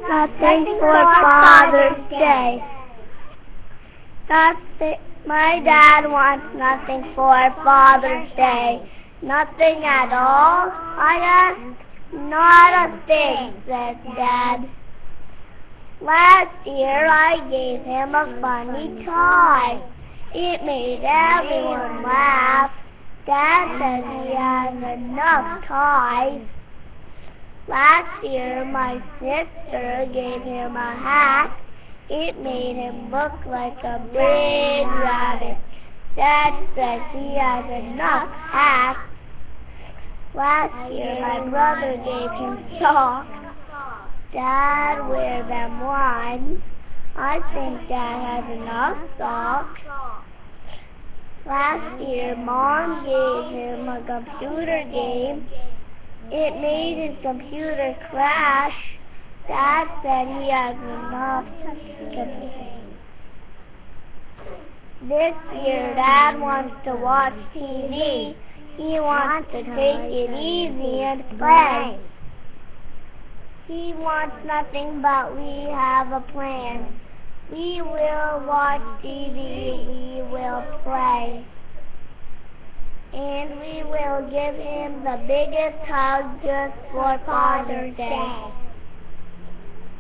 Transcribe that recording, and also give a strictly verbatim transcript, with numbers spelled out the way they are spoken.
Nothing for Father's Day. Nothing. My dad wants nothing for Father's Day. Nothing at all, I asked. Not a thing, said Dad. Last year I gave him a funny toy. It made everyone laugh. Dad says he has enough toys. Last year my sister gave him a hat. It made him look like a big rabbit. Dad says he has enough hats. Last year my brother gave him socks. Dad wear them once. I think Dad has enough socks. Last year Mom gave him a computer game. It made his computer crash. Dad said he has enough. This year Dad wants to watch T V. He wants to take it easy and play. He wants nothing but we have a plan. We will watch T V, we will play. And we will give him the biggest hug just for Father's Day.